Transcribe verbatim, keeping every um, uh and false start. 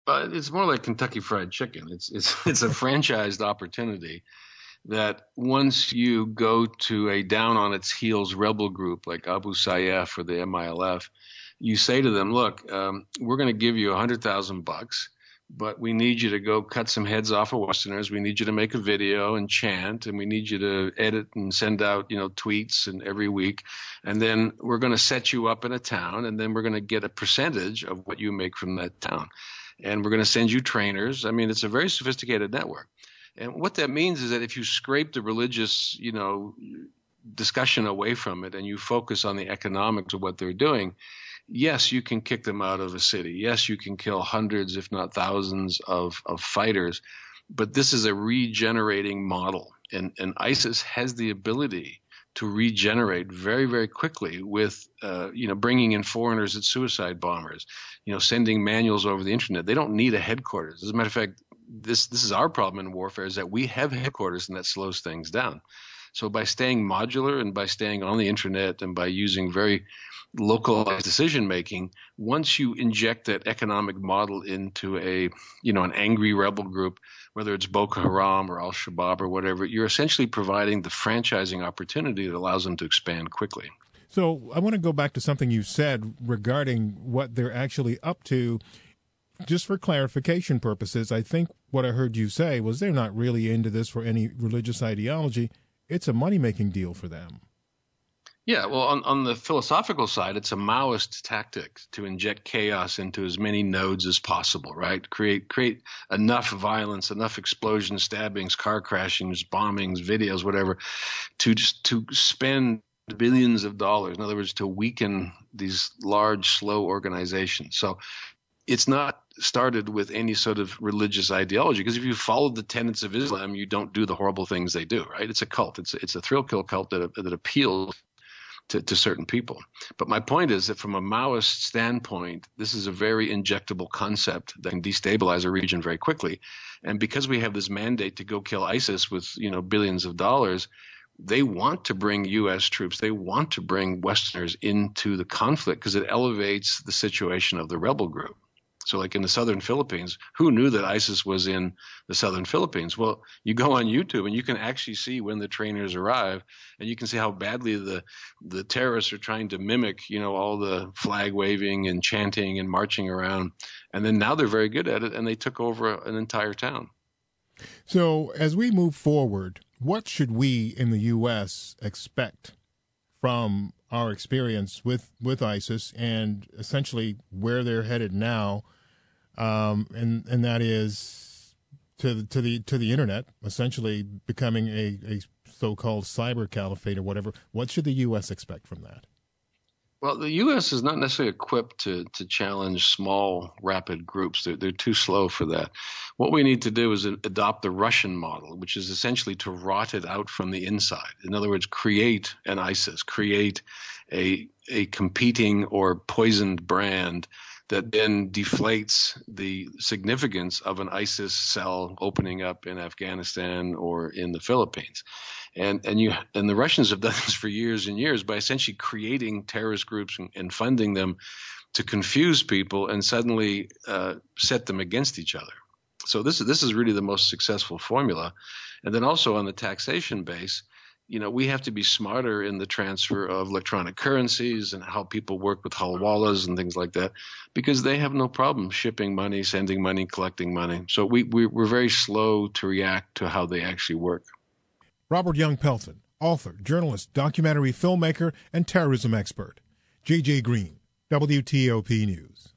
But it's more like Kentucky Fried Chicken. It's it's it's a franchised opportunity that once you go to a down on its heels rebel group like Abu Sayyaf or the M I L F, you say to them, look, um, we're going to give you a hundred thousand bucks, but we need you to go cut some heads off of Westerners. We need you to make a video and chant, and we need you to edit and send out, you know, tweets and every week. And then we're going to set you up in a town, and then we're going to get a percentage of what you make from that town. And we're going to send you trainers. I mean, it's a very sophisticated network. And what that means is that if you scrape the religious, you know, discussion away from it and you focus on the economics of what they're doing, yes, you can kick them out of a city. Yes, you can kill hundreds, if not thousands of, of fighters. But this is a regenerating model. And, and ISIS has the ability to regenerate very, very quickly with, uh, you know, bringing in foreigners as suicide bombers, you know, sending manuals over the internet. They don't need a headquarters. As a matter of fact, this this is our problem in warfare, is that we have headquarters and that slows things down. So by staying modular and by staying on the internet and by using very localized decision making, once you inject that economic model into a, you know, an angry rebel group, whether it's Boko Haram or Al-Shabaab or whatever, you're essentially providing the franchising opportunity that allows them to expand quickly. So I want to go back to something you said regarding what they're actually up to. Just for clarification purposes, I think what I heard you say was they're not really into this for any religious ideology. It's a money-making deal for them. Yeah, well, on, on the philosophical side, it's a Maoist tactic to inject chaos into as many nodes as possible, right? Create create enough violence, enough explosions, stabbings, car crashings, bombings, videos, whatever, to just to spend billions of dollars. In other words, to weaken these large, slow organizations. So it's not started with any sort of religious ideology, because if you follow the tenets of Islam, you don't do the horrible things they do, right? It's a cult. It's it's a thrill kill cult that that appeals To, to certain people. But my point is that from a Maoist standpoint, this is a very injectable concept that can destabilize a region very quickly. And because we have this mandate to go kill ISIS with, you know, billions of dollars, they want to bring U S troops. They want to bring Westerners into the conflict because it elevates the situation of the rebel group. So like in the southern Philippines, who knew that ISIS was in the southern Philippines? Well, you go on YouTube and you can actually see when the trainers arrive, and you can see how badly the the terrorists are trying to mimic, you know, all the flag waving and chanting and marching around. And then now they're very good at it, and they took over an entire town. So as we move forward, what should we in the U S expect from our experience with, with ISIS and essentially where they're headed now, um, and and that is to the, to the to the internet, essentially becoming a, a so-called cyber caliphate or whatever. What should the U S expect from that? Well, the U S is not necessarily equipped to to challenge small, rapid groups. They're, they're too slow for that. What we need to do is adopt the Russian model, which is essentially to rot it out from the inside. In other words, create an ISIS, create a a competing or poisoned brand that then deflates the significance of an ISIS cell opening up in Afghanistan or in the Philippines. And and you and the Russians have done this for years and years by essentially creating terrorist groups and, and funding them to confuse people and suddenly uh, set them against each other. So this is this is really the most successful formula. And then also on the taxation base, you know, we have to be smarter in the transfer of electronic currencies and how people work with hawallas and things like that, because they have no problem shipping money, sending money, collecting money. So we, we we're very slow to react to how they actually work. Robert Young Pelton, author, journalist, documentary filmmaker, and terrorism expert. J J Green, W T O P News.